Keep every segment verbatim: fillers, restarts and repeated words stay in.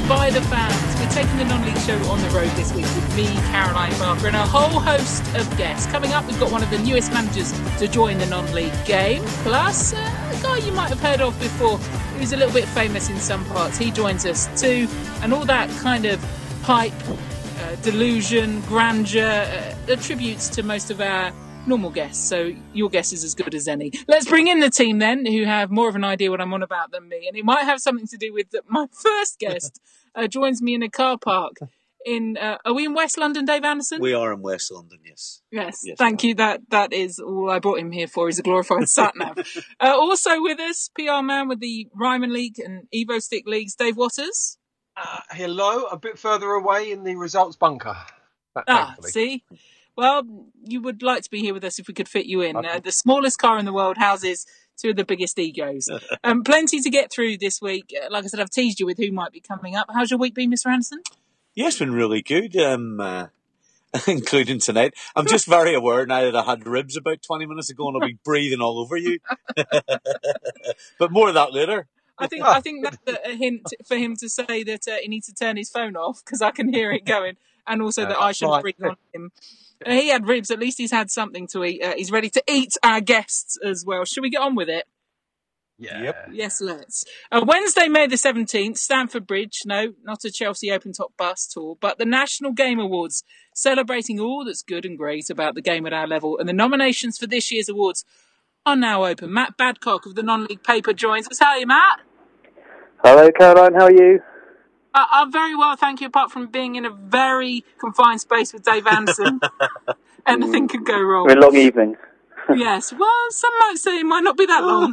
by the fans. We're taking the non-league show on the road this week with me, Caroline Barker, and a whole host of guests. Coming up, we've got one of the newest managers to join the non-league game, plus uh, a guy you might have heard of before who's a little bit famous in some parts. He joins us too, and all that kind of hype, uh, delusion, grandeur, uh, attributes to most of our normal guests, so your guess is as good as any. Let's bring in the team then, who have more of an idea what I'm on about than me, and it might have something to do with that. My first guest uh, joins me in a car park in, uh, are we in West London, Dave Anderson? We are in West London, yes. Yes, yes thank you. That That is all I brought him here for, is a glorified sat-nav. uh, also with us, P R man with the Ryman League and Evo Stick Leagues, Dave Waters. Uh, hello, a bit further away in the results bunker. Ah, see? Well, you would like to be here with us if we could fit you in. Uh, the smallest car in the world houses two of the biggest egos. Um, plenty to get through this week. Uh, like I said, I've teased you with who might be coming up. How's your week been, Mister Anderson? Yeah, it's been really good, um, uh, including tonight. I'm just very aware now that I had ribs about twenty minutes ago and I'll be breathing all over you. But more of that later. I think I think that's a hint for him to say that uh, he needs to turn his phone off, because I can hear it going, and also yeah, that I shouldn't breathe on him. Uh, he had ribs. At least he's had something to eat. Uh, he's ready to eat our guests as well. Should we get on with it? Yeah. Yep. Yes, let's. Uh, Wednesday, May the seventeenth, Stamford Bridge. No, not a Chelsea Open Top bus tour, but the National Game Awards, celebrating all that's good and great about the game at our level. And the nominations for this year's awards are now open. Matt Badcock of the Non-League Paper joins us. How are you, Matt? Hello, Caroline. How are you? Uh, I'm very well, thank you, apart from being in a very confined space with Dave Anderson. Anything could go wrong. A long evening. Yes, well, some might say it might not be that long.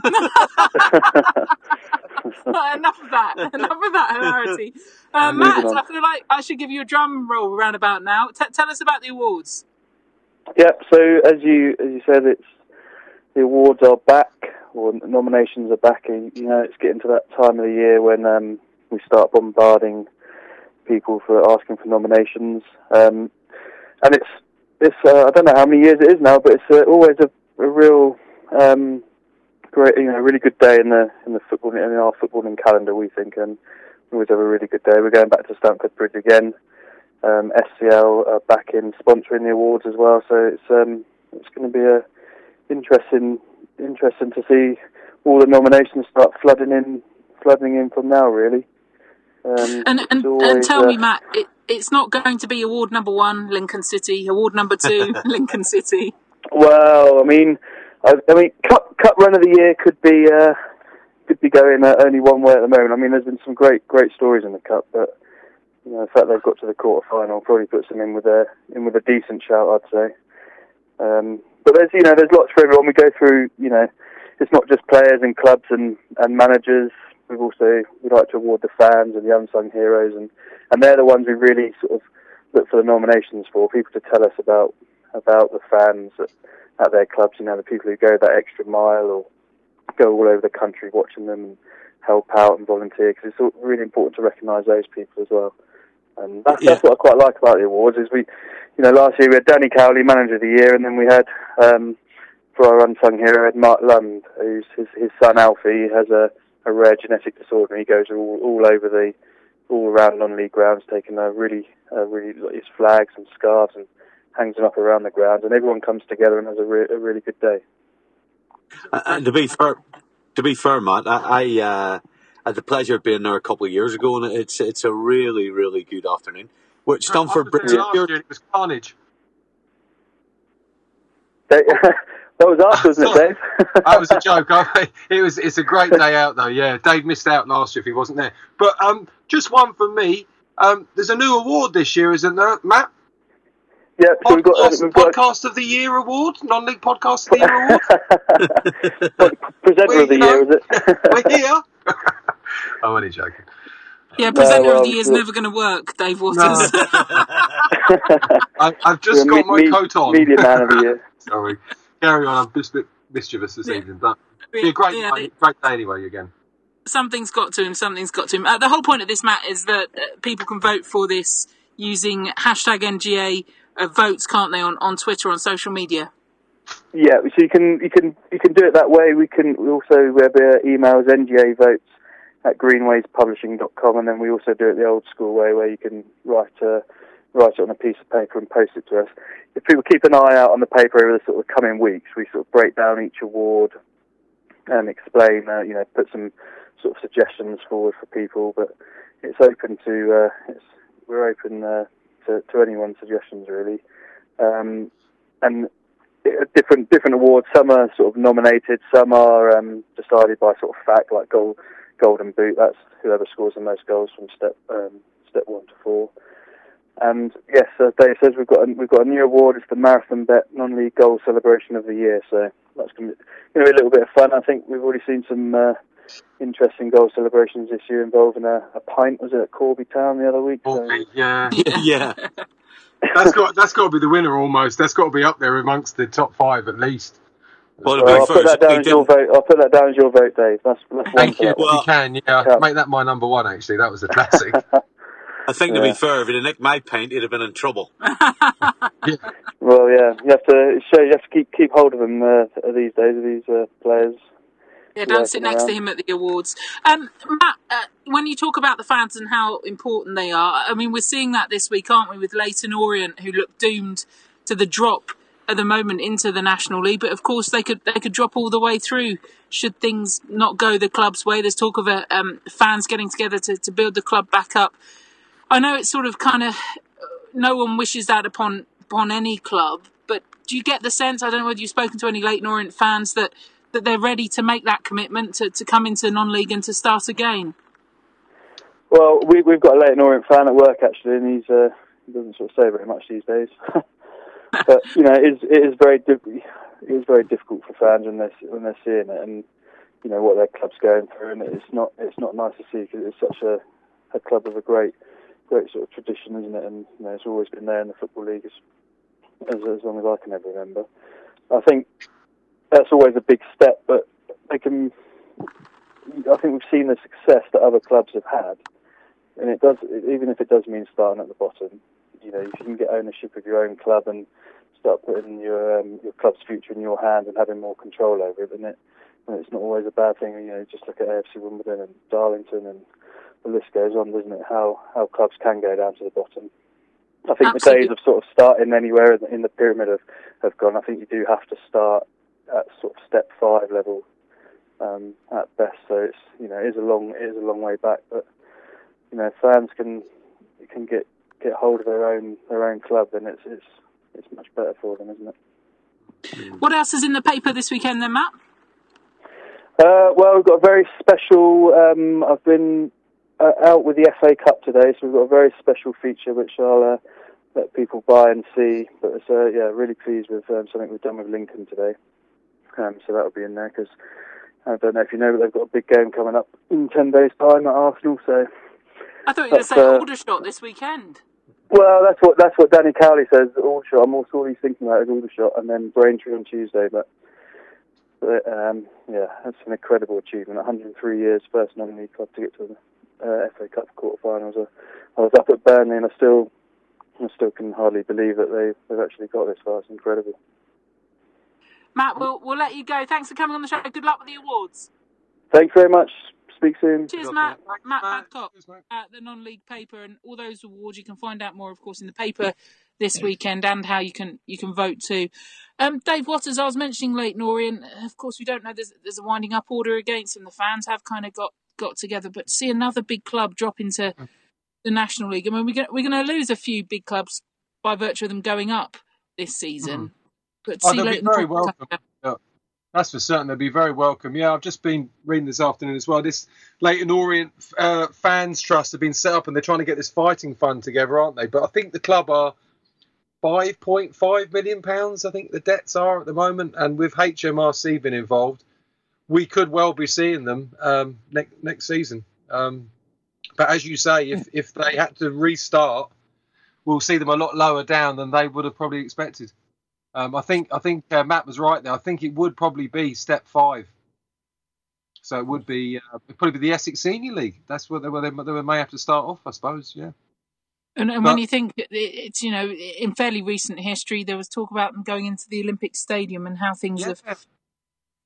Enough of that. Enough of that hilarity. Uh, Matt, I feel like I should give you a drum roll round about now. T- tell us about the awards. Yep, so as you as you said, it's the awards are back, or nominations are back. And, you know, it's getting to that time of the year when um, we start bombarding people for asking for nominations. Um, and it's, it's uh, I don't know how many years it is now, but it's uh, always a, a real um, great, you know, really good day in the in the football in our footballing calendar, we think, and we always have a really good day. We're going back to Stamford Bridge again. Um, S C L are back in sponsoring the awards as well, so it's um, it's going to be a interesting interesting to see all the nominations start flooding in flooding in from now, really. Um, and and, always, and tell uh, me, Matt, it, it's not going to be award number one, Lincoln City, award number two, Lincoln City. Well, I mean, I, I mean, cup cup run of the year could be uh, could be going uh, only one way at the moment. I mean, there's been some great great stories in the cup, but you know, the fact they've got to the quarter final probably puts them in with a in with a decent shout, I'd say. Um, but there's you know there's lots for everyone. We go through you know it's not just players and clubs and, and managers. We've also we like to award the fans and the unsung heroes, and, and they're the ones we really sort of look for the nominations for. People to tell us about about the fans at, at their clubs. You know, the people who go that extra mile or go all over the country watching them and help out and volunteer. Because it's really important to recognise those people as well. And that's, yeah. that's what I quite like about the awards. Is we, you know, last year we had Danny Cowley, Manager of the Year, and then we had um, for our unsung hero, had Mark Lund, who's his, his son Alfie has a a rare genetic disorder, and he goes all, all over the, all around non-league grounds, taking a really, uh, really his flags and scarves and hangs them up around the grounds, and everyone comes together and has a, re- a really good day. Uh, and to be fair, to be fair, Matt, I, I uh, had the pleasure of being there a couple of years ago, and it's it's a really, really good afternoon. Which Stamford Bridge, last year it was carnage. They, that was us, wasn't it, Dave? That was a joke. It was. It's a great day out, though. Yeah, Dave missed out last year if he wasn't there. But um, just one from me. Um, there's a new award this year, isn't there, Matt? Yeah, so podcast, we've got, uh, we've got podcast of the Year award, non-league podcast of the year award. Presenter of the know, year, is it? We're here. I'm only joking. Yeah, presenter no, well, of the year is well, never going to work, Dave Waters. No. I, I've just We're got my me- coat on. Media man of the year. Sorry. Carry on. I'm just a bit mischievous this Yeah. evening, but it'll be a great, Yeah, day, great day anyway again. Something's got to him, something's got to him. Uh, the whole point of this, Matt, is that uh, people can vote for this using hashtag N G A uh, votes, can't they, on, on Twitter, on social media? Yeah, so you can you can you can do it that way. We can we also we have uh, emails N G A votes at greenways publishing dot com, and then we also do it the old school way, where you can write uh, write it on a piece of paper and post it to us. If people keep an eye out on the paper over the sort of coming weeks, we sort of break down each award and explain, uh, you know, put some sort of suggestions forward for people. But it's open to uh, it's we're open uh, to to anyone's suggestions, really. Um, and different different awards. Some are sort of nominated, some are um, decided by sort of fact, like gold, golden boot. That's whoever scores the most goals from step um, step one to four. And yes, as Dave says, we've got a, we've got a new award. It's the Marathon Bet Non-League Goal Celebration of the Year. So that's going to be, going to be a little bit of fun. I think we've already seen some uh, interesting goal celebrations this year involving a, a pint. Was it at Corby Town the other week? So. Yeah, yeah. That's got that's got to be the winner almost. That's got to be up there amongst the top five at least. Well, Well, I'll put that down as your vote. I'll put that down as your vote, Dave. That's, that's one Thank for you. that one. Well, you can, yeah. Yeah. Make that my number one. Actually, that was a classic. I think, to Yeah. be fair, if he'd have nicked my pint, he'd have been in trouble. Yeah. Well, yeah, you have to show. You have to keep keep hold of them uh, these days. These uh, players. Yeah, don't Yeah, sit next around. to him at the awards. Um, Matt, uh, when you talk about the fans and how important they are, I mean, we're seeing that this week, aren't we, with Leyton Orient, who look doomed to the drop at the moment into the National League. But of course, they could they could drop all the way through should things not go the club's way. There's talk of uh, um, fans getting together to, to build the club back up. I know it's sort of kind of no one wishes that upon upon any club, but do you get the sense? I don't know whether you've spoken to any Leyton Orient fans that. that they're ready to make that commitment to, to come into non-league and to start again? Well, we, we've got a Leyton Orient fan at work, actually, and he's uh, he doesn't sort of say very much these days. But you know, it is it is very di- it is very difficult for fans when they're when they're seeing it, and you know what their club's going through, and it's not it's not nice to see, because it's such a, a club with a great great sort of tradition, isn't it? And you know, it's always been there in the Football League as as, as long as I can ever remember. I think that's always a big step, but they can. I think we've seen the success that other clubs have had, and it does. Even if it does mean starting at the bottom, you know, if you can get ownership of your own club and start putting your um, your club's future in your hand and having more control over it, then it, then it's not always a bad thing. You know, just look at A F C Wimbledon and Darlington, and the list goes on, doesn't it? How how clubs can go down to the bottom. I think Absolutely. the days of sort of starting anywhere in the pyramid have, have gone. I think you do have to start at sort of step five level um, at best. So it's you know it is a long it is a long way back, but you know fans can can get, get hold of their own their own club, then it's it's it's much better for them, isn't it? What else is in the paper this weekend then, Matt? Uh, well, we've got a very special. Um, I've been uh, out with the F A Cup today, so we've got a very special feature which I'll uh, let people buy and see. But it's uh, yeah, really pleased with um, something we've done with Lincoln today. Um, so that'll be in there, because I don't know if you know, but they've got a big game coming up in ten days' time at Arsenal. So I thought you were going to say uh, Aldershot this weekend. well, that's what that's what Danny Cowley says. Aldershot. I'm also always thinking about is Aldershot, and then Braintree on Tuesday. But, but um, yeah, that's an incredible achievement. one hundred three years, first non-league club to get to the uh, F A Cup quarterfinals. I, I was up at Burnley, and I still I still can hardly believe that they they've actually got this far. It's incredible. Matt, we'll, we'll let you go. Thanks for coming on the show. Good luck with the awards. Thanks very much. Speak soon. Cheers, Good Matt. luck, Matt Matt. Babcock Cheers, mate. at the non-league paper, and all those awards you can find out more, of course, in the paper this weekend, and how you can you can vote too. Um, Dave Waters, I was mentioning Leyton Orient. Of course, we don't know. There's, there's a winding up order against them. The fans have kind of got, got together, but to see another big club drop into the National League, I mean, we're going we're going to lose a few big clubs by virtue of them going up this season. Mm. But to Oh, see they'll be Leyton very Orient welcome. come- Yeah. That's for certain. They'll be very welcome. Yeah, I've just been reading this afternoon as well. This Leyton Orient uh, Fans Trust have been set up, and they're trying to get this fighting fund together, aren't they? But I think the club are five point five million pounds. I think the debts are at the moment, and with H M R C being involved, we could well be seeing them um, next next season. Um, but as you say, if if they had to restart, we'll see them a lot lower down than they would have probably expected. Um, I think I think uh, Matt was right there. I think it would probably be step five. So it would be uh, it'd probably be the Essex Senior League. That's where they, where they, they may have to start off, I suppose. Yeah. And, and But- when you think it- it's, you know, in fairly recent history, there was talk about them going into the Olympic Stadium and how things Yeah. have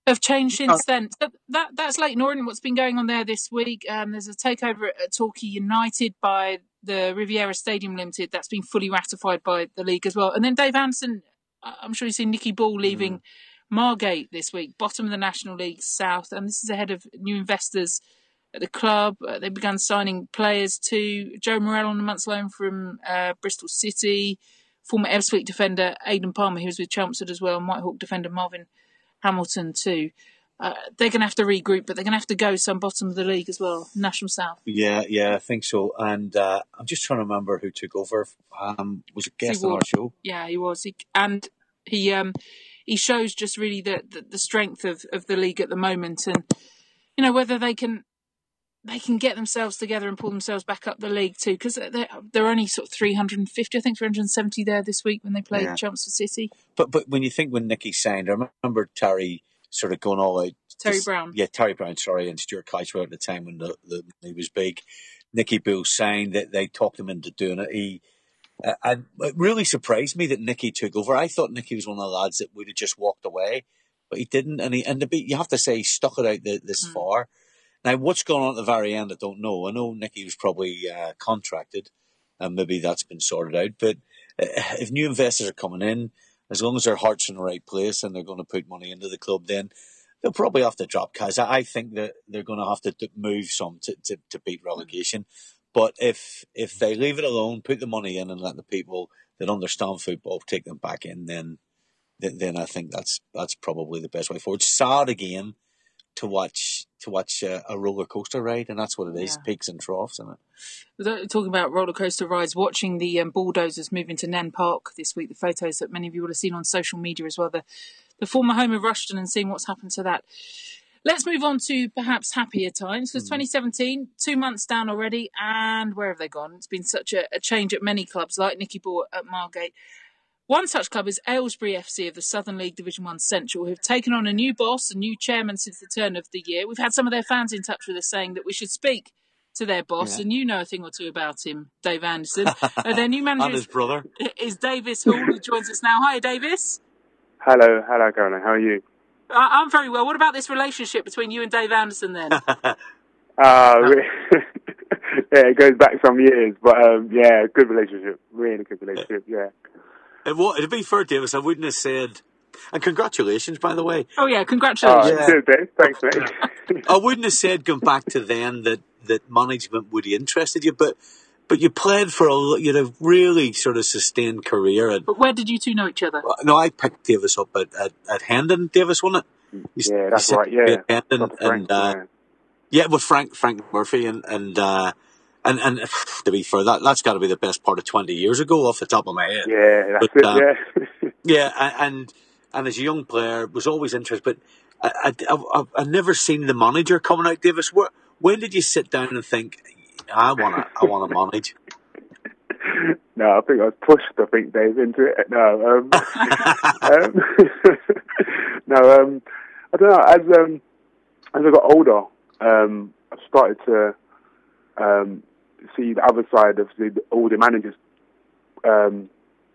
have changed since then. So that that's Leyton Orient. What's been going on there this week? Um, there's a takeover at Torquay United by the Riviera Stadium Limited. That's been fully ratified by the league as well. And then Dave Anderson, I'm sure you've seen Nicky Ball leaving mm. Margate this week, bottom of the National League South, and this is ahead of new investors at the club. Uh, they began signing players too. Joe Morel on a month's loan from uh, Bristol City. Former Ebbsfleet defender Aidan Palmer, who was with Chelmsford as well, and Whitehawk defender Marvin Hamilton too. Uh, they're going to have to regroup, but they're going to have to go some bottom of the league as well, National South. Yeah, yeah, I think so. And uh, I'm just trying to remember who took over. Um, was it guest on our show? Yeah, he was. He, and he um, he shows just really the, the, the strength of, of the league at the moment, and you know whether they can they can get themselves together and pull themselves back up the league too, because they're, they're only sort of three hundred fifty, I think three hundred seventy there this week when they played yeah. Chelmsford City. But but when you think when Nicky signed, I remember Terry sort of going all out. Terry to, Brown. Yeah, Terry Brown, sorry, and Stuart Kleichwell at the time when the, the, he was big. Nicky Bull signed that they talked him into doing it. He, uh, and it really surprised me that Nicky took over. I thought Nicky was one of the lads that would have just walked away, but he didn't. And he and to be, you have to say, he stuck it out the, this mm. far. Now, what's going on at the very end, I don't know. I know Nicky was probably uh, contracted, and maybe that's been sorted out. But uh, if new investors are coming in, as long as their heart's in the right place and they're going to put money into the club, then they'll probably have to drop cash. I think that they're going to have to move some to, to, to beat relegation. But if if they leave it alone, put the money in and let the people that understand football take them back in, then then, then I think that's that's probably the best way forward. It's sad again to watch to watch a, a roller coaster ride, and that's what it is, yeah. peaks and troughs, isn't it? Talking about roller coaster rides, watching the um, bulldozers move into Nen Park this week, the photos that many of you will have seen on social media as well, the, the former home of Rushden, and seeing what's happened to that. Let's move on to perhaps happier times, because mm. twenty seventeen, two months down already, and where have they gone? It's been such a, a change at many clubs, like Nicky Ball at Margate. One such club is Aylesbury F C of the Southern League Division one Central, who've taken on a new boss, a new chairman since the turn of the year. We've had some of their fans in touch with us saying that we should speak to their boss, yeah. and you know a thing or two about him, Dave Anderson. uh, their new manager and his is, brother is Davis Hall, who joins us now. Hi, Davis. Hello, hello, Caroline. How are you? Uh, I'm very well. What about this relationship between you and Dave Anderson then? uh, yeah, it goes back some years, but um, yeah, good relationship. Really good relationship, yeah. It would, to be fair, Davis, I wouldn't have said... And congratulations, by the way. Oh, yeah, congratulations. Oh, yeah. Good, Dave. Thanks, mate. I wouldn't have said going back to then that, that management would have interested you, but but you played for a you know, really sort of sustained career. And, but where did you two know each other? No, I picked Davis up at, at, at Hendon, Davis, wasn't it? You, yeah, that's right, yeah. Hendon, Frank, and, uh, yeah. yeah, with Frank Frank Murphy, and... and uh, And and to be fair, that that's got to be the best part of twenty years ago, off the top of my head. Yeah, that's but, it. uh, yeah, yeah, and and as a young player, was always interested. But I I I I've never seen the manager coming out, Davis. Where, when did you sit down and think, I want to I want to manage? No, I think I was pushed. I think Dave into it. No, um, um, no, um, I don't know. As um, as I got older, um, I started to. Um, see the other side of the, all the managers um,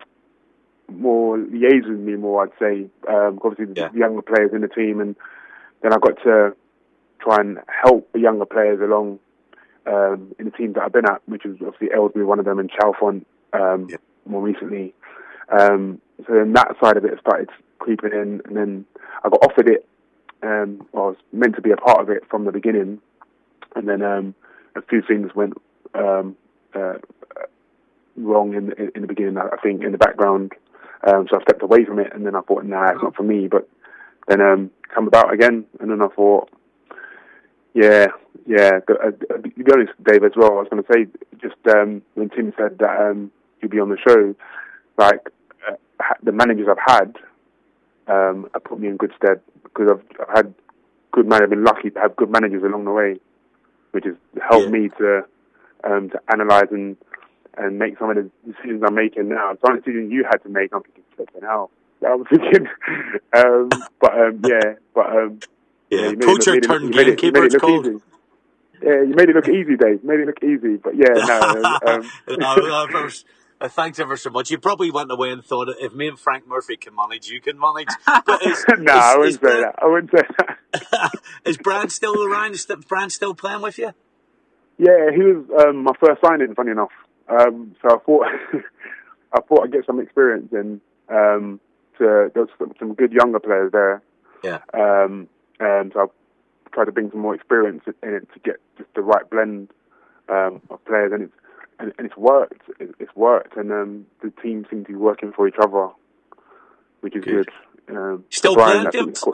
more liaise with me more, I'd say. Um, obviously, the yeah. younger players in the team, and then I got to try and help the younger players along um, in the teams that I've been at, which is obviously Aylesbury, one of them, and Chalfont um, yeah. more recently. Um, so then that side of it started creeping in, and then I got offered it. Um, I was meant to be a part of it from the beginning, and then um, a few things went um, uh, wrong in, in in the beginning. I think in the background, um, so I stepped away from it, and then I thought, nah, it's not for me. But then um, come about again, and then I thought, yeah, yeah. But, uh, to be honest, Dave, as well, I was going to say, just um, when Tim said that um, you'd be on the show, like uh, the managers I've had, um, have put me in good stead, because I've, I've had good man. I've been lucky to have good managers along the way, which has helped yeah. me to um, to analyse and and make some of the decisions I'm making now. Some of the decisions you had to make, I'm thinking, flipping out. I was thinking, um, but um, yeah, but um, yeah, yeah poacher turned gamekeeper, it's called. Easy. Yeah, you made it look easy, Dave. You made it look easy, but yeah, no. Um, no, Uh, thanks ever so much. You probably went away and thought, if me and Frank Murphy can manage, you can manage. But is, no, is, I wouldn't is say Brad, that. I wouldn't say that. Is Brad still around? Is Brad still playing with you? Yeah, he was um, my first signing, funny enough. Um, so I thought I thought I'd get some experience in. Um, to, there was some, some good younger players there. Yeah. Um, and so I tried to bring some more experience in it to get just the right blend um, of players, and it's and, and it's worked. It, it's worked, and um, the team seems to be working for each other, which is good. good. Um, Still Brian, playing, quite,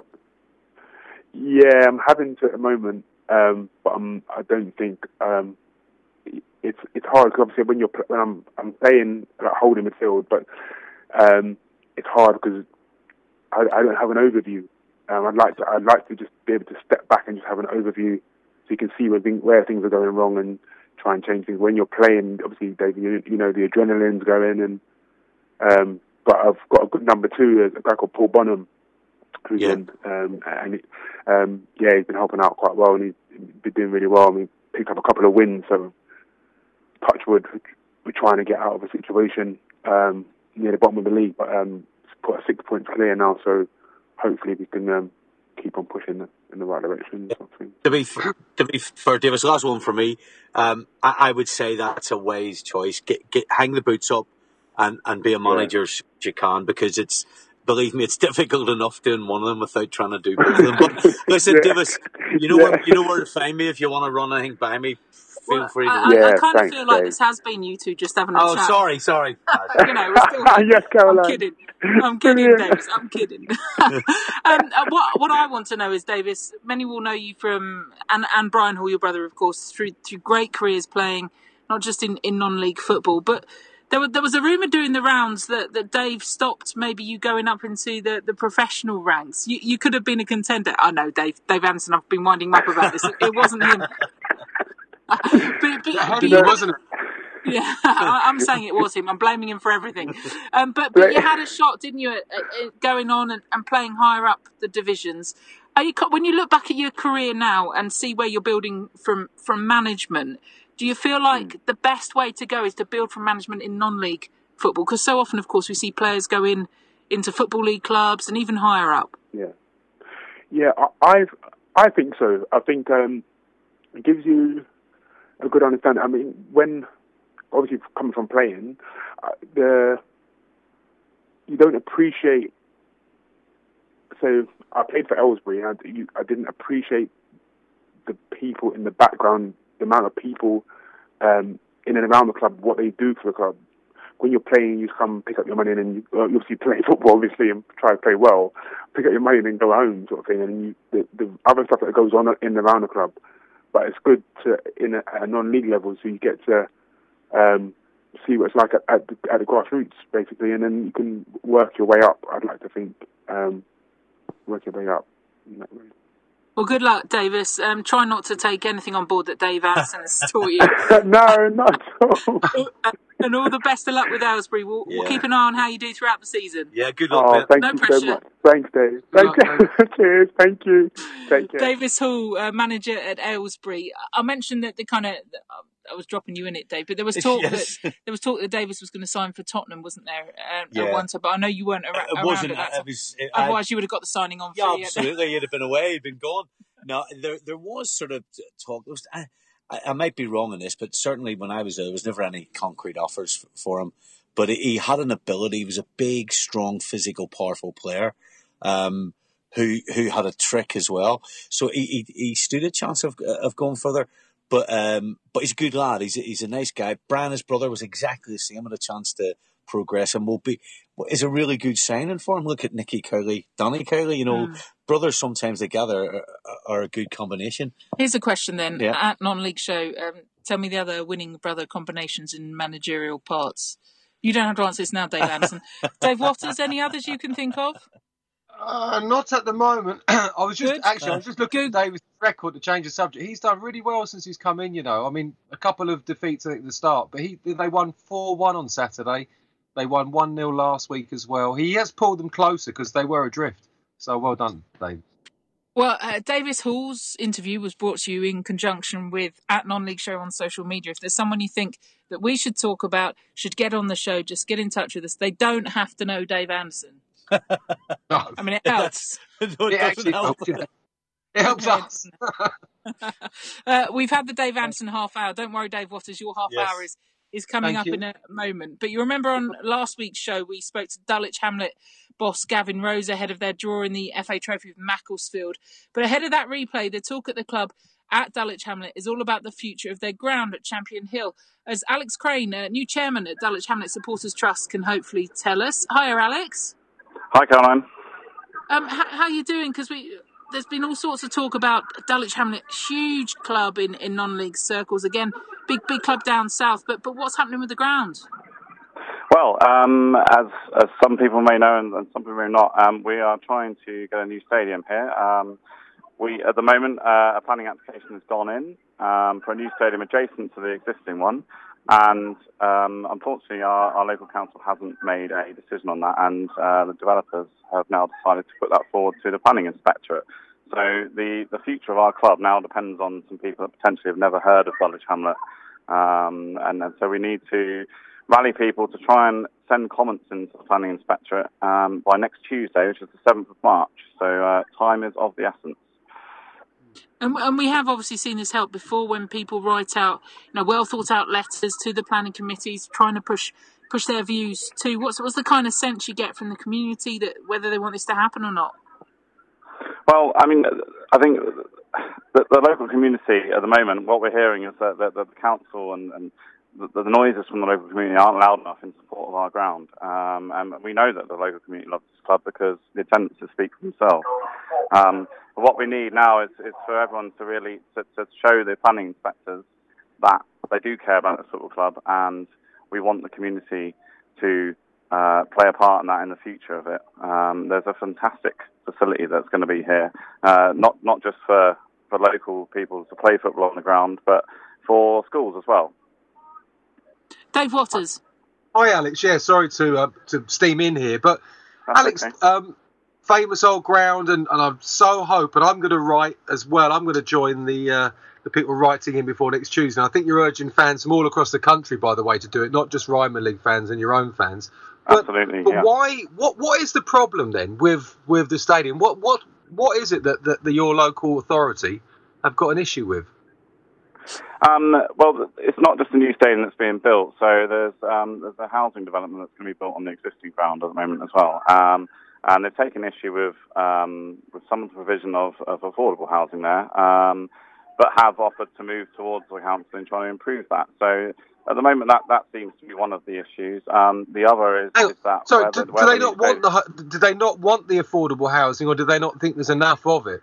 yeah, I'm having to at the moment, um, but I'm, I don't think um, it's it's hard because obviously when you're when I'm I'm playing like holding midfield, but um, it's hard because I, I don't have an overview. Um, I'd like to I'd like to just be able to step back and just have an overview so you can see where things, where things are going wrong and try and change things. When you're playing, obviously, David, you, you know, the adrenaline's going, and um, but I've got a good number two, a guy called Paul Bonham, who's yeah. in, um, and he, um, yeah, he's been helping out quite well, and he's been doing really well. I mean, picked up a couple of wins, so touch wood, we're trying to get out of a situation um, near the bottom of the league, but um, put a six points clear now, so hopefully we can um, keep on pushing in the right direction. To be to be fair, Davis, last one for me. Um, I, I would say that's a wise choice. Get get hang the boots up and, and be a manager yeah. as you can, because it's believe me, it's difficult enough doing one of them without trying to do both of them. But listen, yeah. Davis, you know yeah. where you know where to find me if you want to run anything by me. Feel well, free to. I, yeah, I kind thanks, of feel like Dave. this has been you two just having a oh, chat. Oh, sorry, sorry. you know, we're still. yes, Caroline. I'm kidding. I'm kidding, Davis. I'm kidding. um, uh, what what I want to know is, Davis, many will know you from, and, and Brian Hall, your brother, of course, through through great careers playing, not just in, in non-league football, but there was, there was a rumour doing the rounds that, that Dave stopped maybe you going up into the, the professional ranks. You you could have been a contender. I know, Dave, Dave Anderson, I've been winding him up about this. It, it wasn't him. but, but, but you, wasn't it? Yeah, I, I'm saying it was him. I'm blaming him for everything. Um, but but you had a shot, didn't you, at, at going on and, and playing higher up the divisions. Are you, when you look back at your career now and see where you're building from from management, do you feel like mm. the best way to go is to build from management in non-league football? Because so often, of course, we see players go in into football league clubs and even higher up. Yeah, yeah, I I think so. I think um, it gives you a good understanding. I mean, when obviously coming from playing, uh, the you don't appreciate. So I played for Aylesbury, and I, you, I didn't appreciate the people in the background, the amount of people um, in and around the club, what they do for the club. When you're playing, you come pick up your money, and then you uh, obviously play football, obviously, and try to play well. Pick up your money and then go home, sort of thing. And you, the, the other stuff that goes on in and around the club. But it's good to in a, at a non-league level, so you get to um, see what it's like at, at, the, at the grassroots, basically, and then you can work your way up. I'd like to think um, work your way up in that way. Well, good luck, Davis. Um, try not to take anything on board that Dave Anderson has taught you. no, not at all. And all the best of luck with Aylesbury. We'll, yeah. we'll keep an eye on how you do throughout the season. Yeah, good luck. Oh, thank no you pressure. so much. Thanks, Dave. Thank you. Cheers. Thank you. Take care. Davis Hall, uh, manager at Aylesbury. I mentioned that the kind of I was dropping you in it, Dave, but there was talk yes. that there was talk that Davis was going to sign for Tottenham, wasn't there? Um, yeah. At one time, but I know you weren't ar- it around wasn't, at that time. It was, it, Otherwise, I, you would have got the signing on. Yeah, absolutely. You'd have been away. You'd been gone. No, there there was sort of talk. There was, I, I might be wrong in this, but certainly when I was there, there was never any concrete offers for him. But he had an ability. He was a big, strong, physical, powerful player um, who who had a trick as well. So he he, he stood a chance of of going further. But um, but he's a good lad. He's a, he's a nice guy. Brian, his brother, was exactly the same. Had a chance to progress and will be is a really good signing for him. Look at Nicky Cowley, Danny Cowley. You know, mm. brothers sometimes together are, are a good combination. Here's a question then. Yeah. At Non-League Show, um, tell me the other winning brother combinations in managerial parts. You don't have to answer this now, Dave Anderson. Dave Waters, any others you can think of? Uh, not at the moment. I was just Good. actually, I was just looking Good. at Davis' record to change the subject. He's done really well since he's come in. You know, I mean, a couple of defeats at the start, but he they won four one on Saturday. They won one nil last week as well. He has pulled them closer because they were adrift. So well done, Dave. Well, uh, Davis Hall's interview was brought to you in conjunction with at Non-League Show on social media. If there's someone you think that we should talk about, should get on the show, just get in touch with us. They don't have to know Dave Anderson. No. I mean, it helps. No, it, It actually help. helps. Yeah. It helps us. uh, we've had the Dave Anderson half hour. Don't worry, Dave Waters, your half Yes. hour is, is coming Thank up you. in a moment. But you remember on last week's show, we spoke to Dulwich Hamlet boss Gavin Rose ahead of their draw in the F A Trophy with Macclesfield. But ahead of that replay, the talk at the club at Dulwich Hamlet is all about the future of their ground at Champion Hill. As Alex Crane, uh, new chairman at Dulwich Hamlet Supporters Trust, can hopefully tell us. Hiya, Alex. Hi, Caroline. Um, h- how are you doing? Because we there's been all sorts of talk about Dulwich Hamlet, huge club in, in non-league circles. Again, big big club down south. But but what's happening with the ground? Well, um, as, as some people may know and, and some people may not, um, we are trying to get a new stadium here. Um, we, at the moment, uh, a planning application has gone in um, for a new stadium adjacent to the existing one. And um, unfortunately, our, our local council hasn't made a decision on that. And uh, the developers have now decided to put that forward to the planning inspectorate. So the, the future of our club now depends on some people that potentially have never heard of Dulwich Hamlet. Um, and, and so we need to rally people to try and send comments into the planning inspectorate um, by next Tuesday, which is the seventh of March. So uh, time is of the essence. And, and we have obviously seen this help before when people write out, you know, well thought out letters to the planning committees, trying to push push their views too. What's what's the kind of sense you get from the community that whether they want this to happen or not? Well, I mean, I think the, the local community at the moment, what we're hearing is that, that, that the council and, and the, the noises from the local community aren't loud enough in support of our ground. Um, and we know that the local community loves this club because the attendances speak for themselves. Um, but what we need now is, is for everyone to really to, to show the planning inspectors that they do care about this football club, and we want the community to uh, play a part in that in the future of it. Um, there's a fantastic facility that's going to be here, uh, not not just for, for local people to play football on the ground, but for schools as well. Dave Waters. Hi, Alex. Yeah, sorry to uh, to steam in here, but That's Alex, okay. um, famous old ground, and, and I'm so hoping I'm going to write as well. I'm going to join the uh, the people writing in before next Tuesday. And I think you're urging fans from all across the country, by the way, to do it, not just Ryman League fans and your own fans. But, Absolutely. But yeah. why? What What is the problem then with with the stadium? What what what is it that that the, your local authority have got an issue with? Um, well, it's not just a new stadium that's being built. So there's um, there's a housing development that's going to be built on the existing ground at the moment as well. Um, and they've taken issue with um, with some of the provision of, of affordable housing there, um, but have offered to move towards the council and try to improve that. So at the moment, that, that seems to be one of the issues. Um, the other is, Oh, is that sorry, whether, do, do whether they not want the do they not want the affordable housing, or do they not think there's enough of it?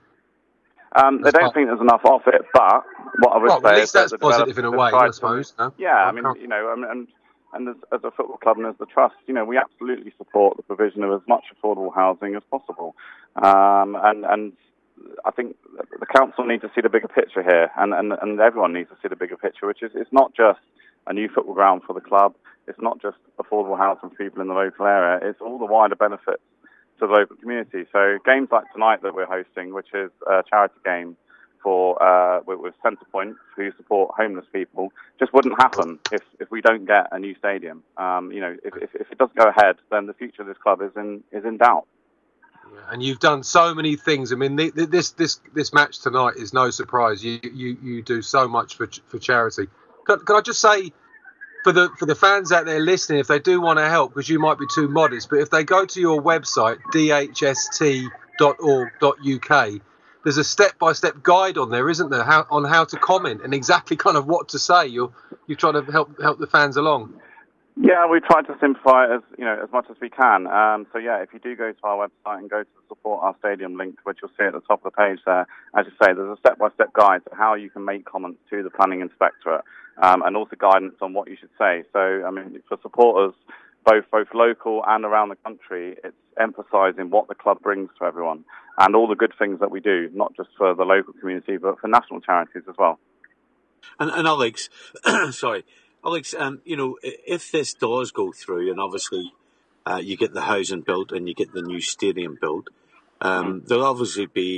Um, they don't think there's enough of it, but what I would Well, say at is least that that's the positive in a developers way, have tried I suppose. To, No? yeah, I Okay. mean, you know, and and, and as, as a football club and as the trust, you know, we absolutely support the provision of as much affordable housing as possible, um, and and I think the council needs to see the bigger picture here, and, and, and everyone needs to see the bigger picture, which is it's not just a new football ground for the club, it's not just affordable housing for people in the local area, it's all the wider benefits to the local community. So games like tonight that we're hosting, which is a charity game for uh, with, with Centrepoint, who support homeless people, just wouldn't happen if, if we don't get a new stadium. Um, you know, if, if, if it doesn't go ahead, then the future of this club is in is in doubt. Yeah, and you've done so many things. I mean, the, the, this this this match tonight is no surprise. You you, you do so much for for charity. Can, can I just say, for the for the fans out there listening, if they do want to help, because you might be too modest, but if they go to your website d h s t dot org dot u k, there's a step-by-step guide on there, isn't there, how, on how to comment and exactly kind of what to say. You're you try to help help the fans along. Yeah, we try to simplify it as you know as much as we can. Um, so yeah, if you do go to our website and go to the Support Our Stadium link, which you'll see at the top of the page there, as you say, there's a step-by-step guide to how you can make comments to the planning inspectorate, um, and also guidance on what you should say. So I mean, for supporters, both both local and around the country, it's emphasising what the club brings to everyone and all the good things that we do, not just for the local community, but for national charities as well. And, and Alex, sorry. Alex, um, you know, if this does go through, and obviously uh, you get the housing built and you get the new stadium built, um, mm. there'll obviously be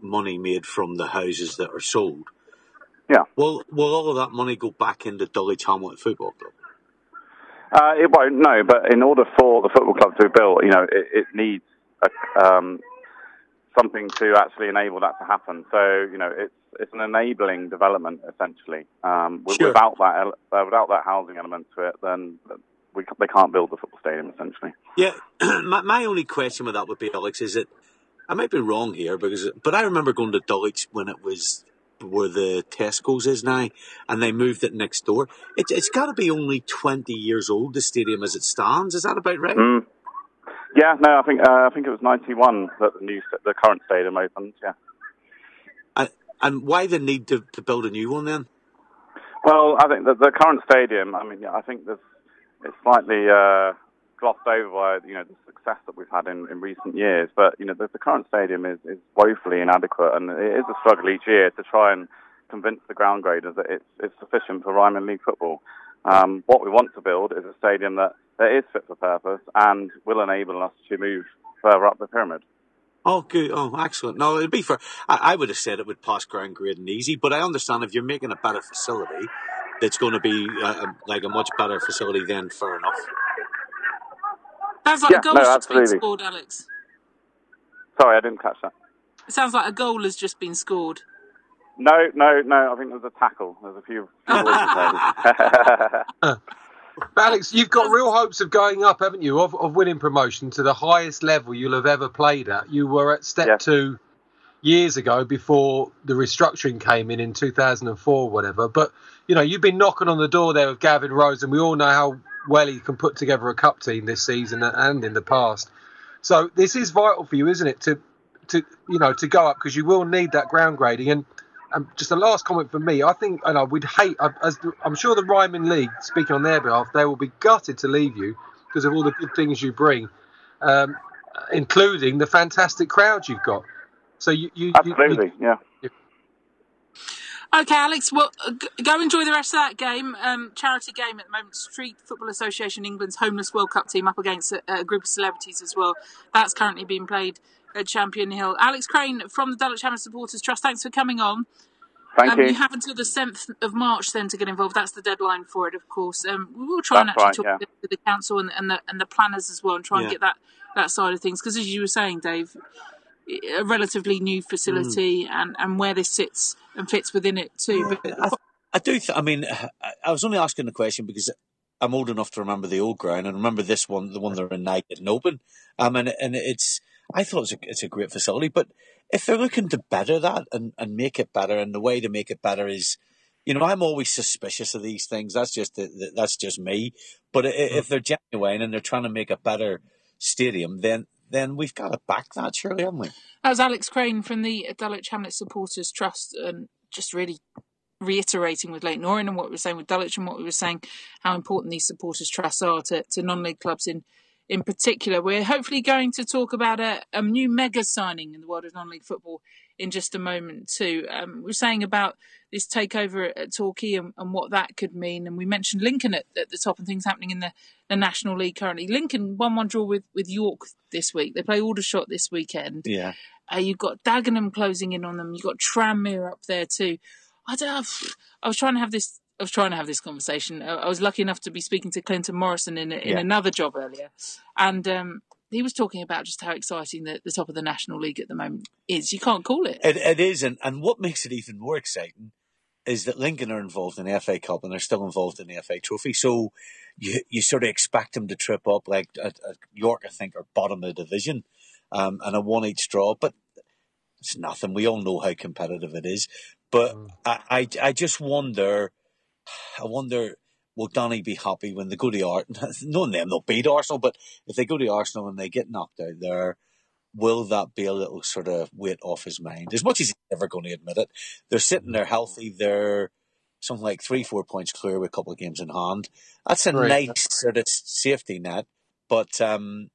money made from the houses that are sold. Yeah. Will Will all of that money go back into Dulwich Hamlet Football Club? Uh, it won't, no, but in order for the football club to be built, you know, it, it needs a, um, something to actually enable that to happen. So, you know, it's it's an enabling development, essentially. Um, Sure. Without that uh, without that housing element to it, then we, they can't build the football stadium, essentially. Yeah, my, my only question with that would be, Alex, is that I might be wrong here, because but I remember going to Dulwich when it was where the Tesco's is now, and they moved it next door. It, it's got to be only twenty years old, the stadium as it stands. Is that about right? Mm. Yeah, no, I think uh, I think it was ninety-one that the new the current stadium opened. Yeah. And, and why the need to, to build a new one then? Well, I think that the current stadium, I mean, yeah, I think there's, it's slightly uh, glossed over by, you know, the success that we've had in, in recent years. But, you know, the, the current stadium is, is woefully inadequate, and it is a struggle each year to try and convince the ground graders that it's, it's sufficient for Ryman League football. Um, what we want to build is a stadium that, that is fit for purpose and will enable us to move further up the pyramid. Oh, good. Oh, excellent. No, it'd be fair. I, I would have said it would pass ground grading easy, but I understand if you're making a better facility, that's going to be uh, like a much better facility, then fair enough. Sounds like Yeah, a goal no, has just been absolutely. scored, Alex. Sorry, I didn't catch that. It sounds like a goal has just been scored. No, no, no, I think there's a tackle. There's a few... few voices But Alex, you've got real hopes of going up, haven't you, of, of winning promotion to the highest level you'll have ever played at. You were at step Yes. two years ago before the restructuring came in in two thousand four or whatever. But, you know, you've been knocking on the door there with Gavin Rose, and we all know how well he can put together a cup team this season and in the past. So this is vital for you, isn't it, to, to you know, to go up, because you will need that ground grading. And Um, just a last comment from me. I think, and I would hate, as the, I'm sure the Ryman League, speaking on their behalf, they will be gutted to leave you because of all the good things you bring, um, including the fantastic crowd you've got. So you, you Absolutely, you, you, yeah. Okay, Alex, well, g- go enjoy the rest of that game. Um, charity game at the moment. Street Football Association England's Homeless World Cup team up against a, a group of celebrities as well. That's currently being played at Champion Hill. Alex Crane from the Dulwich Hamlet Supporters Trust, thanks for coming on. Thank um, you. You have until the seventh of March then to get involved. That's the deadline for it, of course. Um, we will try That's and actually right, talk yeah. to the council and, and, the, and the planners as well, and try and Yeah. get that, that side of things. Because as you were saying, Dave, a relatively new facility Mm. and, and where this sits and fits within it too. But I, I do. Th- I mean, I, I was only asking the question because I'm old enough to remember the old ground and remember this one, the one they're in now, getting open. Um, and and it's. I thought it's a, it's a great facility, but if they're looking to better that and, and make it better, and the way to make it better is, you know, I'm always suspicious of these things. That's just the, that's just me. But if they're genuine and they're trying to make a better stadium, then then we've got to back that, surely, haven't we? that was Alex Crane from the Dulwich Hamlet Supporters Trust, and just really reiterating with Leyton Orient and what we were saying with Dulwich and what we were saying, how important these supporters trusts are to, to non-league clubs in in particular. We're hopefully going to talk about a, a new mega signing in the world of non-league football in just a moment too. Um, we were saying about this takeover at, at Torquay and, and what that could mean, and we mentioned Lincoln at, at the top and things happening in the, the National League currently. Lincoln one one draw with, with York this week. They play Aldershot this weekend. Yeah. Uh, you've got Dagenham closing in on them. You've got Tranmere up there too. I don't know. I was trying to have this. I was trying to have this conversation. I, I was lucky enough to be speaking to Clinton Morrison in a, in Yeah. another job earlier, and um, he was talking about just how exciting the, the top of the National League at the moment is. You can't call it. It, it is, and, and what makes it even more exciting is that Lincoln are involved in the F A Cup and they're still involved in the F A Trophy. So you you sort of expect them to trip up like at, at York, I think, are bottom of the division, um, and a one each draw. But it's nothing. We all know how competitive it is. But mm. I, I I just wonder. I wonder, will Donny be happy when they go to Arsenal? Knowing them, they'll beat Arsenal, but if they go to Arsenal and they get knocked out there, will that be a little sort of weight off his mind? As much as he's never going to admit it, they're sitting there healthy. They're something like three, four points clear with a couple of games in hand. That's a Right. nice sort of safety net, but um,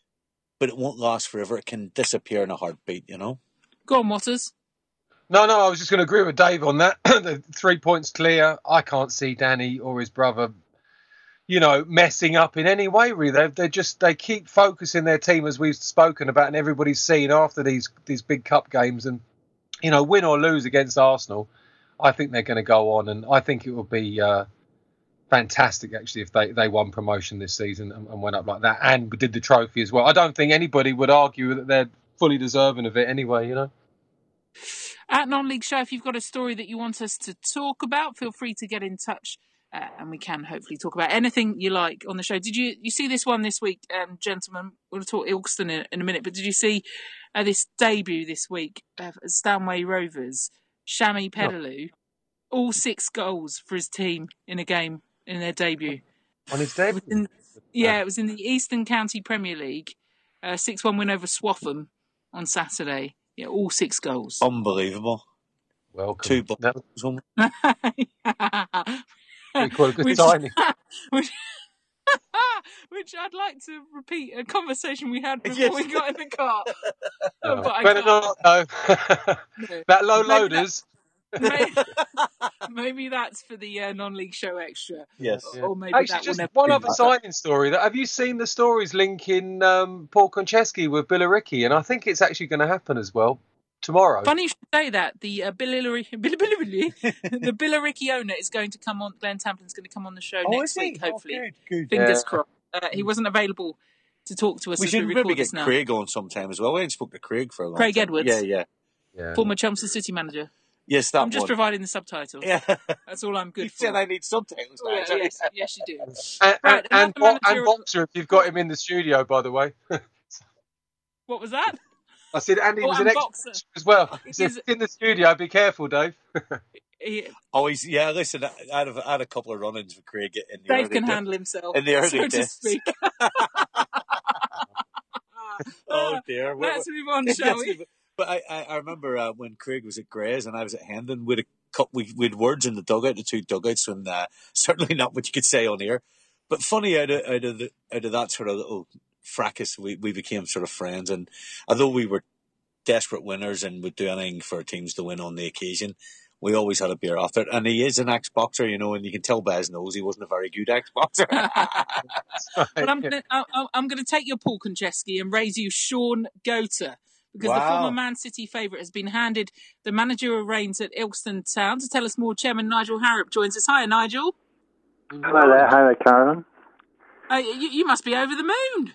but it won't last forever. It can disappear in a heartbeat, you know? Go on, Waters. No, no, I was just going to agree with Dave on that. The three points clear. I can't see Danny or his brother, you know, messing up in any way, really. They they just, they keep focusing their team, as we've spoken about, and everybody's seen after these, these big cup games. And you know, win or lose against Arsenal, I think they're going to go on, and I think it would be uh, fantastic actually if they, they won promotion this season and, and went up like that and did the trophy as well. I don't think anybody would argue that they're fully deserving of it anyway, you know. At Non-League Show, if you've got a story that you want us to talk about, feel free to get in touch, uh, and we can hopefully talk about anything you like on the show. Did you you see this one this week, um, gentlemen? We'll talk Ilkeston in, in a minute, but did you see uh, this debut this week of Stanway Rovers? Shami Pedalou, oh. all six goals for his team in a game in their debut. On his debut? It in, yeah, it was in the Eastern County Premier League, uh, six one win over Swaffham on Saturday. Yeah, all six goals. Unbelievable. Welcome. Two balls. Quite a good signing. Which, which I'd like to repeat a conversation we had before yes. we got in the car. Oh, but I better can't. not, no. No. That low Maybe loaders. That, maybe, maybe that's for the uh, non-league show extra. Yes. Or, or maybe Actually, that just will never one be other that. signing story. That have you seen the stories linking um, Paul Konchesky with Billericay? And I think it's actually going to happen as well tomorrow. Funny you should say that. The uh, Billericay, the Billericay owner is going to come on. Glenn Tamplin's going to come on the show Oh, next is he? week. Hopefully, Oh, good, good. fingers Yeah. crossed. Uh, he wasn't available to talk to us We as should we maybe record get this now. Craig on sometime as well. We haven't spoke to Craig for a long Craig time. Edwards. Yeah, yeah. Yeah. Former Chelmsford City manager. Yes, that I'm just one. providing the subtitles. Yeah. That's all I'm good You for. said I need subtitles now. Oh, yeah, yes, yes, you do. And, Right, and, and, another and managerial- Boxer, if you've got him in the studio, by the way. What was that? I said, and he Oh, was and an Boxer. ex as well. He It said, is- in the studio, be careful, Dave. He, Oh, he's, yeah, listen, I had, a, I had a couple of run-ins with Craig in the Dave early can days. handle himself, In the early so to days. speak. Oh, dear. Let's move on, shall Yes, we? But I, I, I remember uh, when Craig was at Grays and I was at Hendon, we had, a couple, we, we had words in the dugout, the two dugouts, and uh, certainly not what you could say on air. But funny, out of, out of, the, out of that sort of little fracas, we, we became sort of friends. And although we were desperate winners and would do anything for our teams to win on the occasion, we always had a beer after it. And he is an ex-boxer, you know, and you can tell by his nose he wasn't a very good ex-boxer. But I'm gonna, I, I'm going to take your Paul Konchesky and raise you Sean Gota, because the Wow. former Man City favourite has been handed the managerial reins at Ilkeston Town. To tell us more, Chairman Nigel Harrop joins us. Hi, Nigel. Hello there, hi there, Karen. Uh, you, you must be over the moon.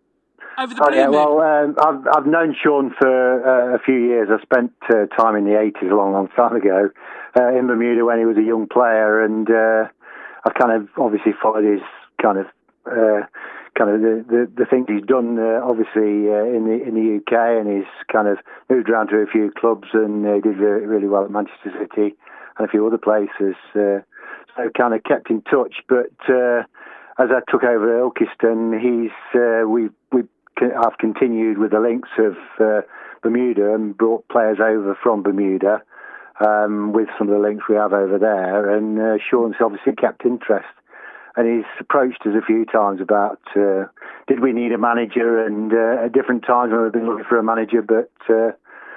Over the Oh blue yeah, moon. well, um, I've I've known Sean for uh, a few years. I spent uh, time in the eighties, a long, long time ago, uh, in Bermuda when he was a young player, and uh, I've kind of obviously followed his kind of uh, kind of the, the, the things he's done, uh, obviously uh, in the in the U K, and he's kind of moved around to a few clubs and uh, did really, really well at Manchester City and a few other places. Uh, so kind of kept in touch, but uh, as I took over Ilkeston, he's uh, we we. I've continued with the links of uh, Bermuda and brought players over from Bermuda um, with some of the links we have over there. And uh, Sean's obviously kept interest. And he's approached us a few times about uh, did we need a manager, and uh, at different times when we've been looking for a manager. But uh,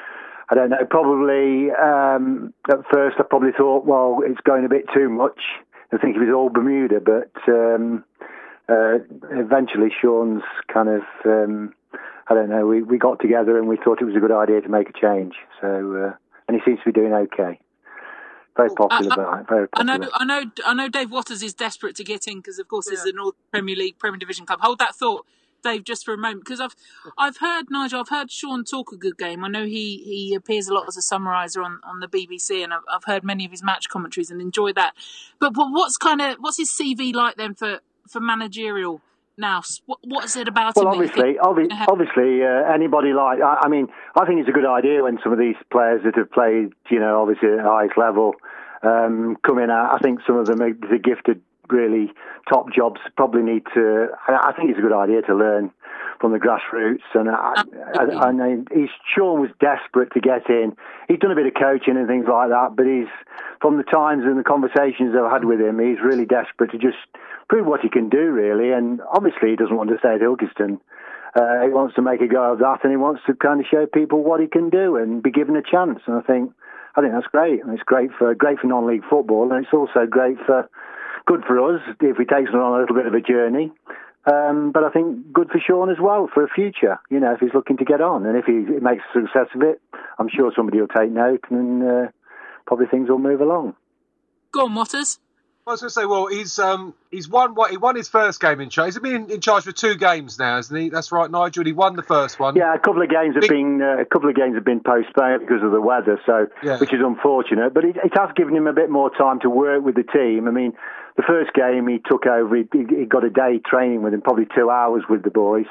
I don't know, probably um, at first I probably thought, well, it's going a bit too much. I think it was all Bermuda, but... Um, Uh, eventually, Sean's kind of, um, I don't know, we, we got together and we thought it was a good idea to make a change. So, uh, and he seems to be doing okay. Very popular, I, I, very I popular. know, I know, I know. Dave Waters is desperate to get in because, of course, it's the North Premier League, Premier Division club. Hold that thought, Dave, just for a moment, because I've, I've heard Nigel, I've heard Sean talk a good game. I know he, he appears a lot as a summariser on, on the B B C, and I've, I've heard many of his match commentaries and enjoyed that. But, but what's kind of, what's his C V like then for? for managerial now? What, what is it about well, him? obviously, obvi- obviously, uh, anybody like, I, I mean, I think it's a good idea when some of these players that have played, you know, obviously at the highest level, um, come in. I think some of them are the gifted, really top jobs, probably need to, I, I think it's a good idea to learn from the grassroots. And I, I, I mean, he's, Sean was desperate to get in. He's done a bit of coaching and things like that, but he's, from the times and the conversations I've had with him, he's really desperate to just prove what he can do, really. And obviously he doesn't want to stay at Ilkeston. Uh, he wants to make a go of that, and he wants to kind of show people what he can do and be given a chance. And I think, I think that's great. And it's great for great for non-league football, and it's also great for good for us if he takes us on a little bit of a journey. Um, but I think good for Sean as well for a future, you know, if he's looking to get on. And if he makes a success of it, I'm sure somebody will take note and uh, probably things will move along. Go on, Motters. I was going to say, well, he's um, he's won what he won his first game in charge. He's been in charge for two games now, hasn't he? That's right, Nigel. He won the first one. Yeah, a couple of games have Big... been uh, a couple of games have been postponed because of the weather, so yeah. which is unfortunate. But it, it has given him a bit more time to work with the team. I mean, the first game he took over, he, he got a day training with him, probably two hours with the boys.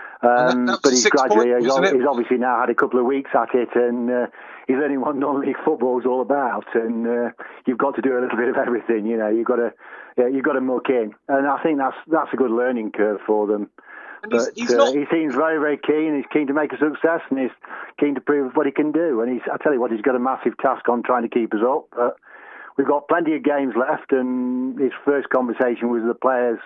Um, that, that but he's gradually, points, he's, he's obviously now had a couple of weeks at it, and uh, he's learning what non-league football is all about. And uh, you've got to do a little bit of everything, you know. You've got to, yeah, you've got to muck in, and I think that's that's a good learning curve for them. And but he's, he's uh, not... he seems very, very keen. He's keen to make a success, and he's keen to prove what he can do. And he's, I tell you what, he's got a massive task on trying to keep us up. But we've got plenty of games left, and his first conversation with the players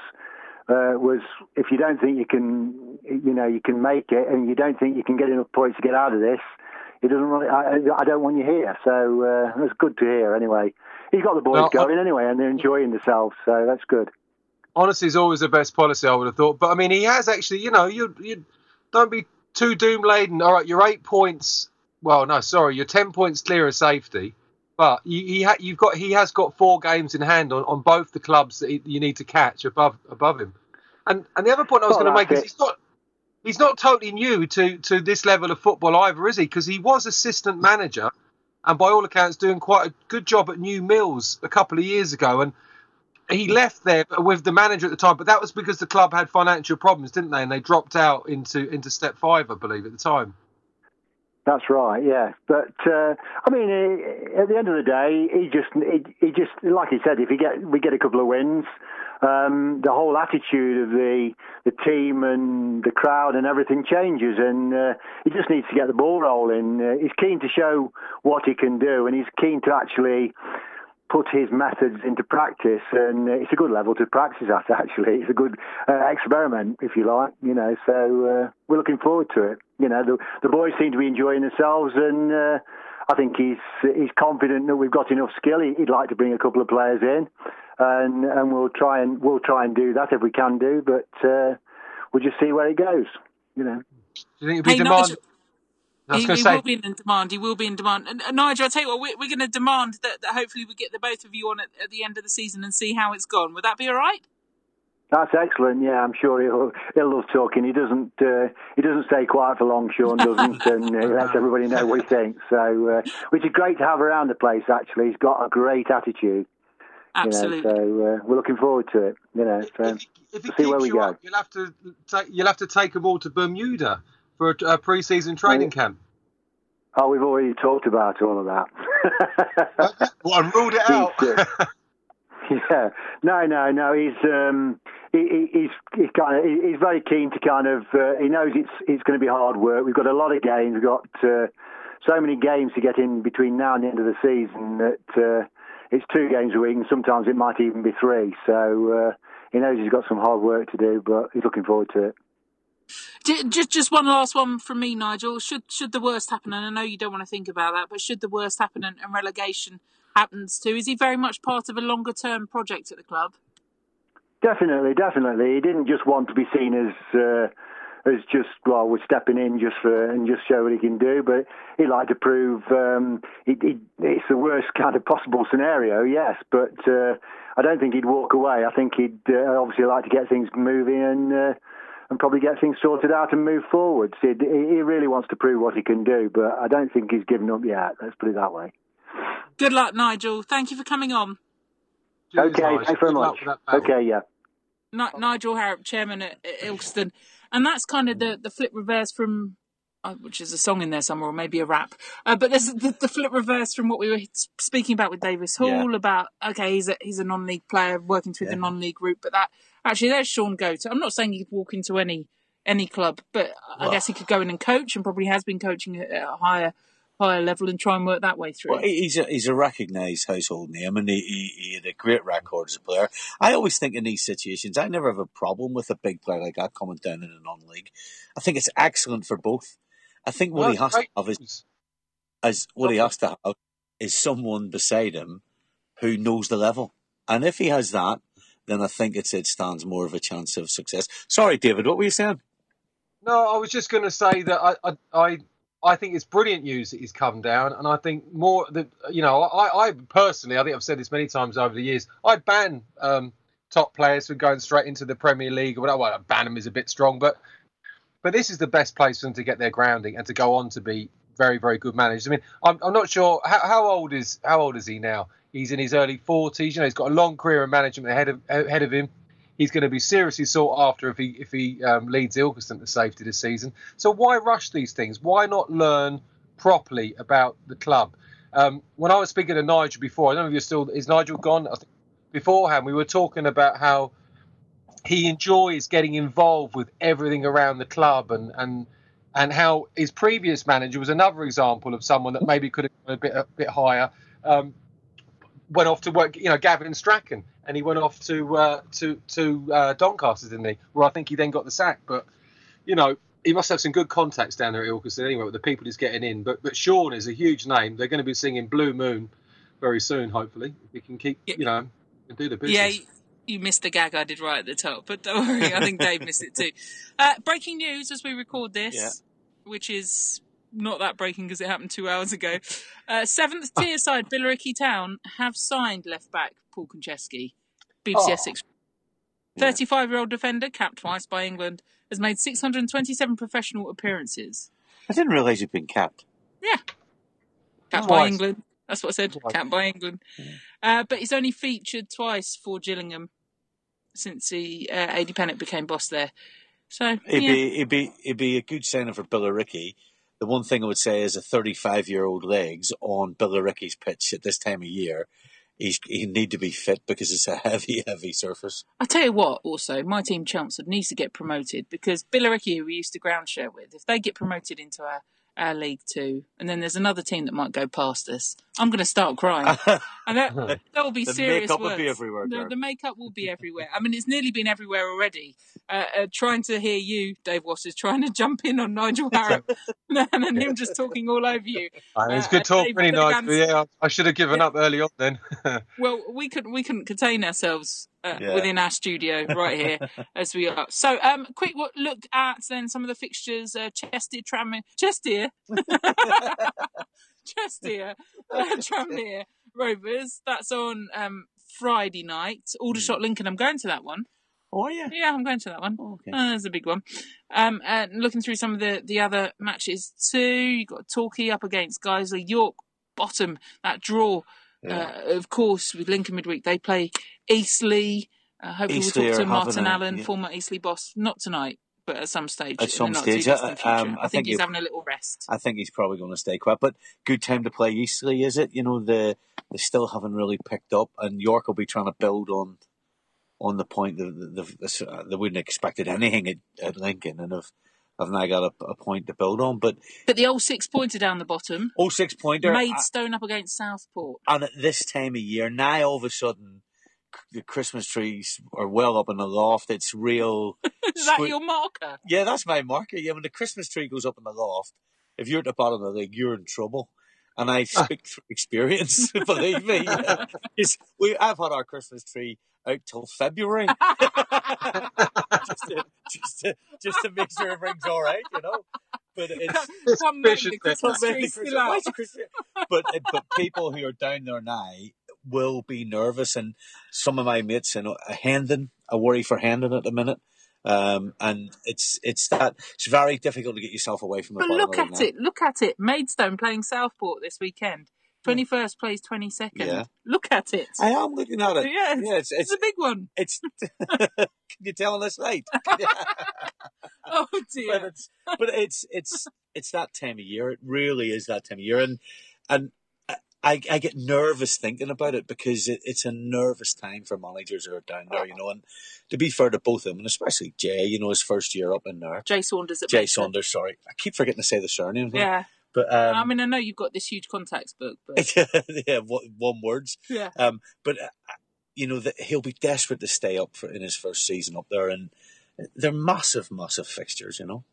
uh, was, if you don't think you can, you know, you can make it, and you don't think you can get enough points to get out of this, it doesn't really, I, I don't want you here. So uh, that's good to hear. Anyway, he's got the boys no, going I... anyway, and they're enjoying themselves. So that's good. Honesty is always the best policy, I would have thought. But I mean, he has actually, you know, you you don't be too doom laden. All right, you're eight points. Well, no, sorry, you're ten points clear of safety. But you, he ha, you've got he has got four games in hand on, on both the clubs that he, you need to catch above above him. And and the other point I was well, going to make it. is he's not he's not totally new to to this level of football either, is he? Because he was assistant manager, and by all accounts doing quite a good job at New Mills a couple of years ago. And he left there with the manager at the time, but that was because the club had financial problems, didn't they? And they dropped out into into step five, I believe, at the time. That's right, yeah. But uh, I mean, he, at the end of the day, he just, he, he just, like he said, if he get we get a couple of wins, um, the whole attitude of the the team and the crowd and everything changes, and uh, he just needs to get the ball rolling. Uh, he's keen to show what he can do, and he's keen to actually put his methods into practice, and it's a good level to practice at, actually. It's a good uh, experiment, if you like, you know, so uh, we're looking forward to it. You know, the, the boys seem to be enjoying themselves, and uh, I think he's he's confident that we've got enough skill. He, he'd like to bring a couple of players in, and and we'll try and we'll try and do that if we can do, but uh, we'll just see where it goes, you know. Do you think it'll be hey, demand? Nigel, I was he, going he to say, will be in demand. He will be in demand. And, and Nigel, I'll tell you what, we're, we're going to demand that, that hopefully we get the both of you on at, at the end of the season and see how it's gone. Would that be all right? That's excellent. Yeah, I'm sure he'll he'll love talking. He doesn't uh, he doesn't stay quiet for long. Sean doesn't, and uh, he lets everybody know what he thinks. So, uh, which is great to have around the place. Actually, he's got a great attitude. Absolutely. You know, so uh, we're looking forward to it. You know, so if, if he see where we you go. Up, you'll have to take you'll have to take them all to Bermuda for a, a pre-season training oh. camp. Oh, we've already talked about all of that. Well, I ruled it out. uh, yeah, no, no, no. He's um, he, he's he's kind of he's very keen to kind of. Uh, he knows it's it's going to be hard work. We've got a lot of games. We've got uh, so many games to get in between now and the end of the season that uh, it's two games a week, and sometimes it might even be three. So uh, he knows he's got some hard work to do, but he's looking forward to it. Just, just one last one from me, Nigel. Should should the worst happen, and I know you don't want to think about that, but should the worst happen and, and relegation happens too, is he very much part of a longer term project at the club? Definitely, definitely. He didn't just want to be seen as uh, as just well, we're stepping in just for and just show what he can do, but he'd like to prove um, he, he, it's the worst kind of possible scenario. Yes, but uh, I don't think he'd walk away. I think he'd uh, obviously like to get things moving and. Uh, and probably get things sorted out and move forwards. He, he really wants to prove what he can do, but I don't think he's given up yet. Let's put it that way. Good luck, Nigel. Thank you for coming on. Okay, Cheers, thanks very much. Okay, yeah. N- Nigel Harrop, chairman at, at Ilkeston. And that's kind of the, the flip reverse from, uh, which is a song in there somewhere, or maybe a rap. Uh, but there's the, the flip reverse from what we were speaking about with Davis Hall, yeah. about, okay, he's a, he's a non-league player working through yeah. the non-league route, but that, actually, there's Sean Goat. I'm not saying he could walk into any any club, but I well, guess he could go in and coach, and probably has been coaching at a higher higher level and try and work that way through. Well, he's a he's a recognised household name, and he, he, he had a great record as a player. I always think in these situations, I never have a problem with a big player like that coming down in a non-league. I think it's excellent for both. I think what well, he has to have is, is what he has to have is someone beside him who knows the level, and if he has that, then I think it's, it stands more of a chance of success. Sorry, David, what were you saying? No, I was just going to say that I, I, I, I think it's brilliant news that he's come down, and I think more that you know, I, I personally, I think I've said this many times over the years. I'd ban um, top players from going straight into the Premier League, or whatever. Well, ban them is a bit strong, but but this is the best place for them to get their grounding and to go on to be very, very good managers. I mean, I'm, I'm not sure how, how old is how old is he now? He's in his early forties. You know, he's got a long career in management ahead of ahead of him. He's going to be seriously sought after if he if he um, leads Ilkeston to safety this season. So why rush these things? Why not learn properly about the club? Um, when I was speaking to Nigel before, I don't know if you're still. Is Nigel gone? I think beforehand, we were talking about how he enjoys getting involved with everything around the club, and and and how his previous manager was another example of someone that maybe could have gone a bit a bit higher. Um, went off to work, you know, Gavin Strachan, and he went off to uh, to to uh, Doncaster, didn't he? Where I think he then got the sack. But you know, he must have some good contacts down there at Ilkeston anyway, with the people he's getting in. But but Sean is a huge name. They're going to be singing Blue Moon very soon, hopefully. If he can keep, you know, and do the business. Yeah, you missed a gag I did right at the top, but don't worry, I think Dave missed it too. Uh, breaking news as we record this, yeah. which is not that breaking because it happened two hours ago. Uh, seventh tier side Billericay Town have signed left back Paul Konchesky. B B C S Oh. six. thirty-five-year-old defender, capped twice by England, has made six hundred twenty-seven professional appearances. I didn't realise he'd been capped. Yeah. Capped Twice. by England. That's what I said. Twice. Capped by England. Yeah. Uh, but he's only featured twice for Gillingham since he, uh, A D Pennock became boss there. So, It'd yeah. be it'd be it'd be a good signing for Billericay. The one thing I would say is a thirty-five-year-old legs on Billericay's pitch at this time of year. He's he need to be fit because it's a heavy, heavy surface. I tell you what, also, my team Chelmsford needs to get promoted because Billericay, who we used to ground share with, if they get promoted into our, our League Two, and then there's another team that might go past us, I'm going to start crying. And that, that will be The serious makeup words. will be everywhere, The, Gareth. the makeup will be everywhere. I mean, it's nearly been everywhere already. Uh, uh, trying to hear you, Dave Waters, trying to jump in on Nigel Harrop and then him just talking all over you. Uh, it's Uh, good talk, Dave really nice. Finnegan's- But yeah, I, I should have given Yeah. up early on then. Well, we couldn't we couldn't contain ourselves uh, Yeah. within our studio right here as we are. So, um, quick w- look at then some of the fixtures. Uh, Chester, Tranmere, Chester, Chester, uh, Tranmere Rovers. That's on um, Friday night. Aldershot Lincoln. I'm going to that one. Oh yeah. Yeah, I'm going to that one. Oh, okay. Uh, there's a big one. Um, and looking through some of the, the other matches too, you've got Torquay up against Guiseley, York bottom, that draw. Yeah. Uh, of course, with Lincoln midweek, they play Eastleigh. Uh, hopefully Eastleigh we'll talk are to Martin having a- Allen, yeah. former Eastleigh boss, not tonight, but at some stage. At some in the stage, not-too-distant uh, um, future. I I, think think he's if- having a little rest. I think he's probably going to stay quiet. But good time to play Eastleigh, is it? You know, the they still haven't really picked up, and York will be trying to build on on the point that the, the, the, they wouldn't have expected anything at, at Lincoln, and have have now got a, a point to build on. But But the old six-pointer down the bottom, oh, six pointer, Maidstone up against Southport. and at this time of year, now all of a sudden the Christmas trees are well up in the loft. It's real. Is that sque- your marker? Yeah, that's my marker. Yeah, when the Christmas tree goes up in the loft, if you're at the bottom of the league, you're in trouble. And I speak through experience, believe me. It's, we, I've had our Christmas tree out till February. just, to, just, to, just to make sure everything's all right, you know. But it's... One May, Suspicious the Christmas Maybe tree's Christmas- still why out. is it Christmas? But but people who are down there now will be nervous, and some of my mates, you know, Hendon, I worry for Hendon at the minute, um, and it's it's that it's very difficult to get yourself away from the. But bottom look of at now. it, look at it. Maidstone playing Southport this weekend. twenty-first plays twenty-second. Yeah. Look at it. I am looking at it. Yeah, it's, yeah, it's it's it's a big one. it's. Can you tell on this light? Oh but dear. it's but it's it's it's that time of year. It really is that time of year, and and I I get nervous thinking about it because it, it's a nervous time for managers who are down there, you know. And to be fair to both of them, and especially Jay, you know, his first year up in there. Jay Saunders at Jay Maidstone. Saunders, sorry, I keep forgetting to say the surname. Yeah. but um, I mean, I know you've got this huge contacts book, but yeah, one, one words. yeah. Um, but uh, you know that he'll be desperate to stay up for in his first season up there, and they're massive, massive fixtures, you know.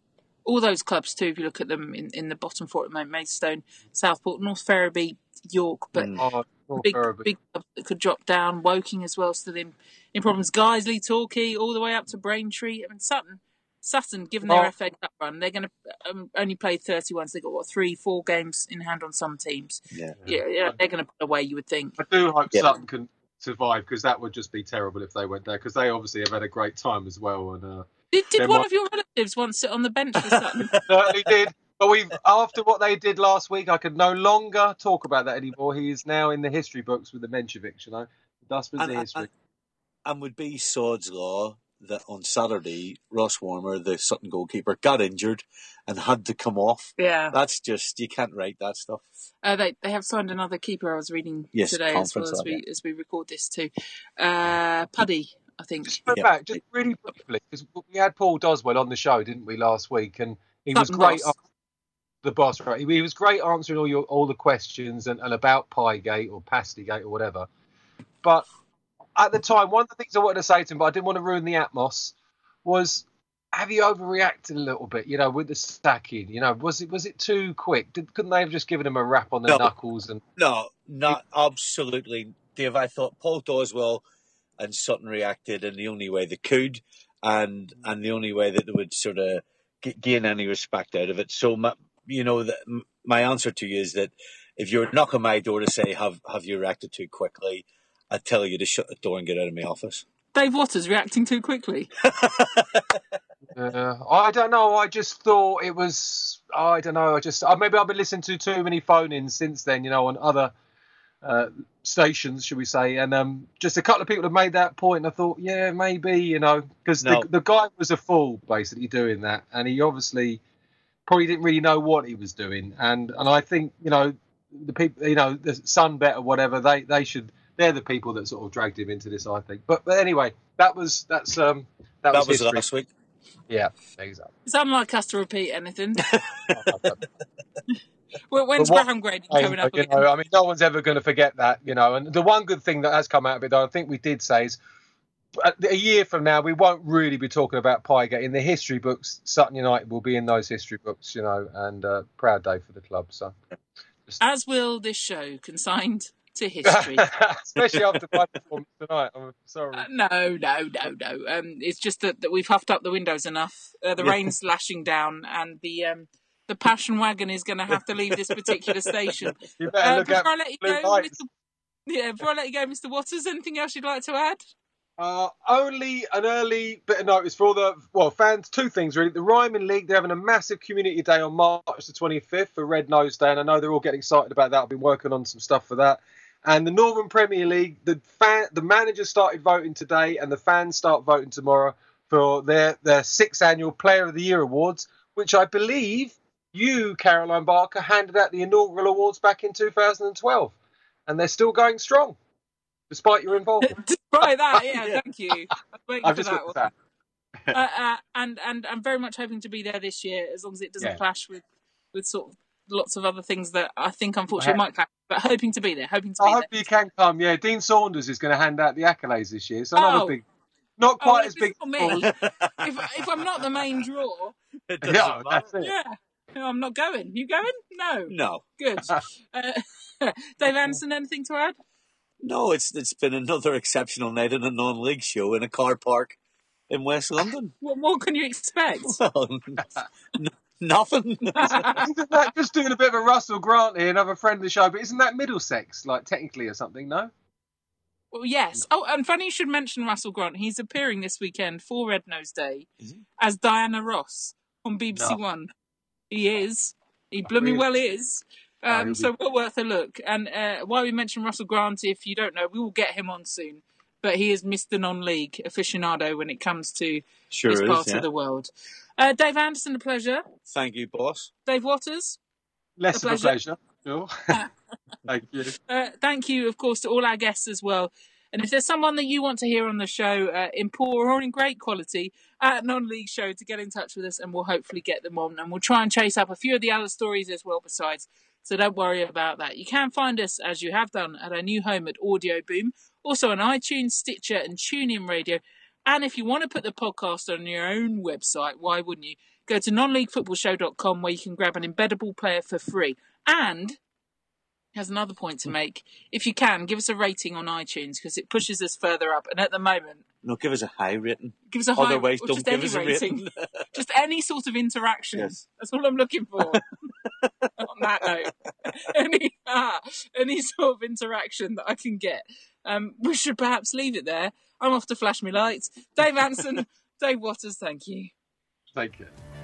all those clubs too, if you look at them in, in the bottom four at the moment, Maidstone, Southport, North Ferriby, York, but Mm. Oh, big Ferriby. big clubs that could drop down. Woking as well, still in, in problems. Guiseley, Torquay, all the way up to Braintree. I mean, Sutton, Sutton, given their Oh. F A Cup run, they're going to um, only play thirty-one, so they've got, what, three, four games in hand on some teams. Yeah. Yeah, yeah they're going to put away, you would think. I do hope Yeah. Sutton can survive, because that would just be terrible if they went there, because they obviously have had a great time as well. And uh, Did, did There one might- of your relatives once sit on the bench for Sutton? certainly did. But we've after what they did last week, I could no longer talk about that anymore. He is now in the history books with the Menshevik, you know. Dustman's And, the and, history. and, and would be sod's law that on Saturday, Ross Warmer, the Sutton goalkeeper, got injured and had to come off. Yeah. That's just, you can't write that stuff. Uh, they they have signed another keeper. I was reading Yes, today as well conference as lab, we as we record this too. Uh, Puddy, I think. Just go Yeah. back, just really briefly, because we had Paul Doswell on the show, didn't we, last week? And he was Sutton great. boss. The boss, right? He, he was great answering all your all the questions and, and about Piegate or Pastygate or whatever. But at the time, one of the things I wanted to say to him, but I didn't want to ruin the atmos, was, have you overreacted a little bit? You know, with the stacking. You know, was it was it too quick? Did, couldn't they have just given him a rap on the No. knuckles? And No, not absolutely. Dave, I thought Paul Doswell and Sutton reacted in the only way they could, and and the only way that they would sort of g- gain any respect out of it. So, my, you know, the, my answer to you is that if you're knocking my door to say, have have you reacted too quickly, I'd tell you to shut the door and get out of my office. Dave Waters reacting too quickly. Uh, I don't know. I just thought it was. I don't know. I just. Uh, maybe I've been listening to too many phone-ins since then. You know, on other uh, stations, should we say? And um, just a couple of people have made that point, and I thought, yeah, maybe. You know, because No. the the guy was a fool basically doing that, and he obviously probably didn't really know what he was doing. And and I think, you know, the people, you know, the Sunbet or whatever, they they should. They're the people that sort of dragged him into this, I think. But but anyway, that was that's um that, That was, was history. last week. Yeah, exactly. It's unlike us to repeat anything. Well, when's But what- Graham Grading I, coming up you again? know, I mean, no one's ever going to forget that, you know. And the one good thing that has come out of it, though, I think we did say, is a a year from now, we won't really be talking about Piegate. In the history books, Sutton United will be in those history books, you know, and uh, proud day for the club. So, As will this show, consigned to history. especially after my performance tonight. I'm sorry. Uh, no, no, no, no. Um, it's just that, that we've huffed up the windows enough. Uh, the Yeah. rain's lashing down, and the um, the passion wagon is going to have to leave this particular station. You better Uh, look before at I let you blue go, lights. Mister Yeah, before I let you go, Mister Waters, anything else you'd like to add? Uh, only an early bit of notice for all the well fans. Two things really. The Ryman League, they're having a massive community day on March the twenty-fifth for Red Nose Day, and I know they're all getting excited about that. I've been working on some stuff for that. And the Northern Premier League, the fan, the managers started voting today, and the fans start voting tomorrow for their their sixth annual Player of the Year awards, which I believe you, Caroline Barker, handed out the inaugural awards back in two thousand twelve, and they're still going strong despite your involvement. Despite that, yeah, Yeah. thank you. I was waiting I've for just that looked one. at that. uh, uh, and and I'm very much hoping to be there this year, as long as it doesn't Yeah. clash with, with sort of lots of other things that I think unfortunately Well, might clash. But hoping to be there, hoping to I be hope there. you can come. Yeah, Dean Saunders is going to hand out the accolades this year, so another Oh. big, not Oh, quite well, as if big. it's not me, if if I'm not the main draw, It doesn't Yeah, that's matter. it. yeah, no, I'm not going. You going? No. No, Good. Uh, Dave Anderson, anything to add? no, it's it's been another exceptional night in a non-league show in a car park in West London. What more can you expect? Well, n- nothing. Isn't that just doing a bit of a Russell Grant here, another friend of the show? But isn't that Middlesex, like technically or something? No. Well, yes. Oh, and funny you should mention Russell Grant. He's appearing this weekend for Red Nose Day Is he? as Diana Ross on B B C No. One. He is. He blooming Really? well is. Oh, he'll Um, be- so well worth a look. And uh, while we mention Russell Grant, if you don't know, we will get him on soon. But he is Mister Non-League aficionado when it comes to Sure this is, part yeah. of the world. Uh, Dave Anderson, a pleasure. Thank you, boss. Dave Waters, Less A of a pleasure. pleasure. Sure. Thank you. uh, thank you, of course, to all our guests as well. And if there's someone that you want to hear on the show uh, in poor or in great quality at Non-League Show, to get in touch with us and we'll hopefully get them on. And we'll try and chase up a few of the other stories as well besides. So don't worry about that. You can find us, as you have done, at our new home at Audio Boom. Also on iTunes, Stitcher and TuneIn Radio. And if you want to put the podcast on your own website, why wouldn't you? go to non league football show dot com where you can grab an embeddable player for free. And has another point to make. If you can, give us a rating on iTunes because it pushes us further up. And at the moment, no, give us a high rating. Give us a high. Otherwise, or don't just give any us a rating. rating. Just any sort of interaction. Yes. That's all I'm looking for. On that note, any ah, any sort of interaction that I can get. Um, we should perhaps leave it there. I'm off to flash my lights. Dave Anson, Dave Watters, thank you. Thank you.